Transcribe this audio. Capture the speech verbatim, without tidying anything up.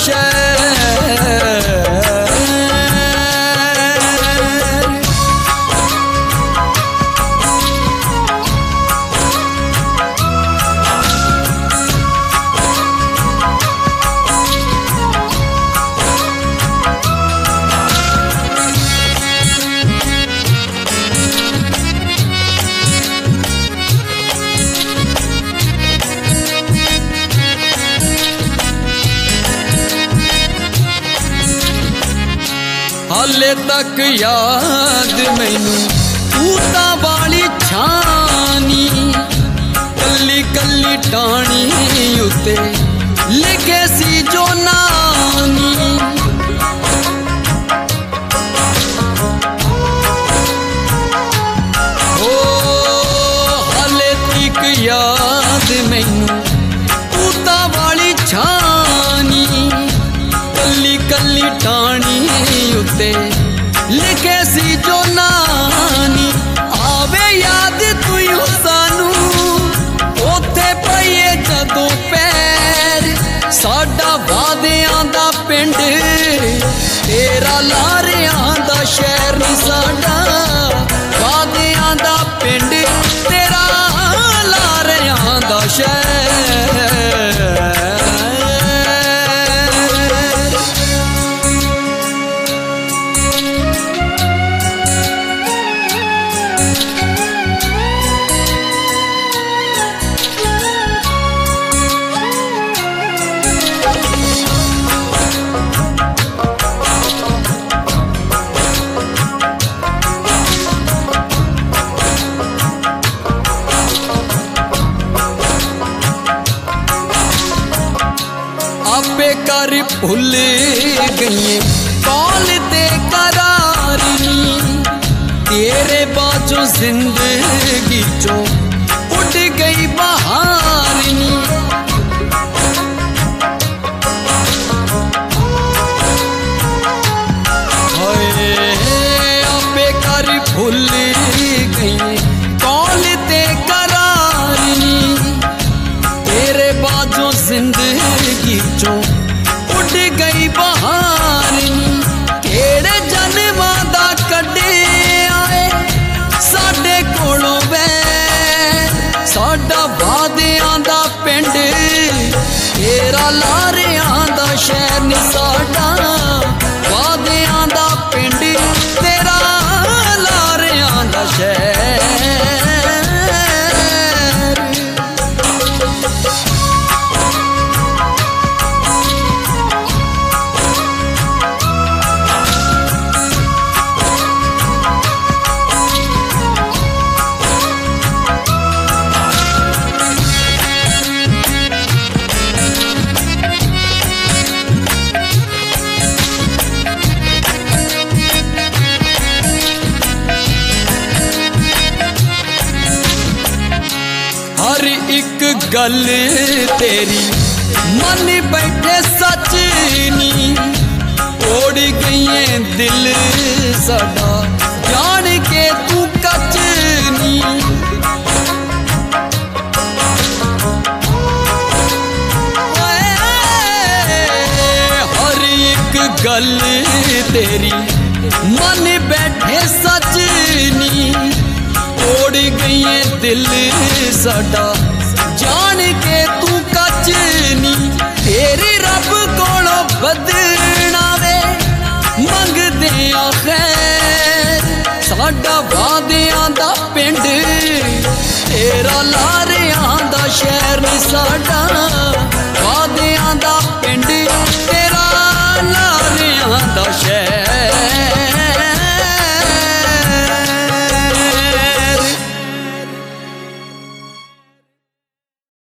शहर। हाले तक याद मैनू तूता वाली छानी, कल्ली कल्ली टाणी उत्ते लिखे सी जो नानी। ओ हाले तक याद मैनू तूता वाली छानी, कल्ली कल्ली टाणी उत्ते लिखे सी जो नानी। आवे याद तुई सानू ओथे पईए जदों पैर, साडा वादियां दा पिंड तेरा लारियां दा शहर। साडा वादियां दा पिंड तेरा लारियां दा शहर। आपे कर भुल गई कौल ते करार नी, तेरे बाजों जिंदगी चो उड़ गई बहार नी। आपे कर भुल गई कौल ते करार नी, तेरे बाजों जिंदगी चो उड़ गई बहार नी। केड़े जन्मां दा कड्डे आए साडे कोलों वैर, साडा वादियां दा पिंड तेरा लारियां दा शहर। नी साडा वादियां दा पिंड तेरा लारियां दा शहर। हर एक गल तेरी मन बैठे सच नी, तोड़ गई दिल साडा जान के तू कच नी। हर एक गल तेरी मन बैठे सच नी, तोड़ गई दिल साडा जान के तू कच नी। तेरी रब कोलों बदना वे मंगदे आ खैर, साडा वादियां दा पिंड तेरा लारियां दा शहर। साडा वादियां दा पिंड तेरा लारियां दा शहर।